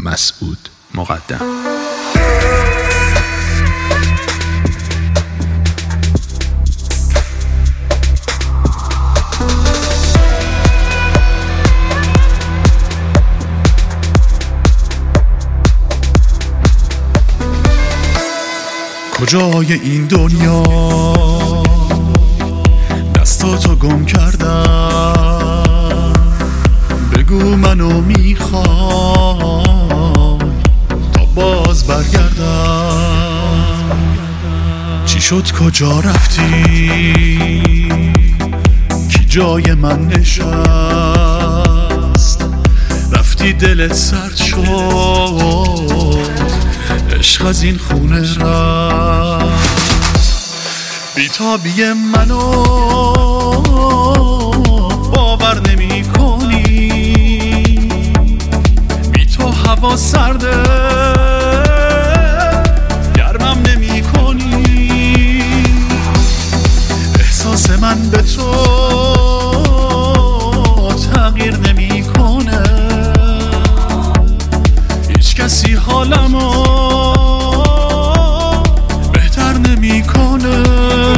مسعود مقدم. کجای این دنیا دستاتو گم کردم، بگو منو میخوام تا باز برگردم. چی شد کجا رفتی؟ کی جای من نشست؟ رفتی دلت سرد شد، عشق از این خونه رفت. بیتابی منو باور نمی کنی، بی تو هوا سرده گرمم نمی کنی. احساس من به تو تغییر نمی کنه، هیچ کسی حالمو بهتر نمی کنه.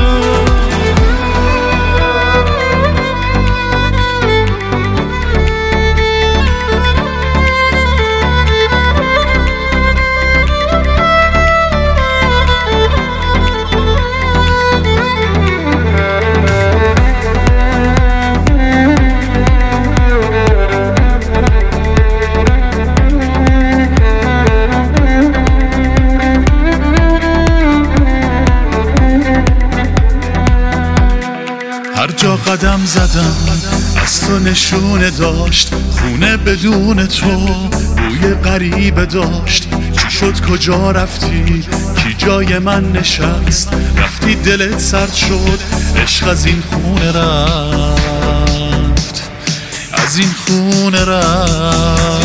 هر جا قدم زدم از تو نشونه داشت، خونه بدون تو بوی غریبه داشت. چی شد کجا رفتی؟ کی جای من نشست؟ رفتی دلت سرد شد، عشق از این خونه رفت، از این خونه رفت.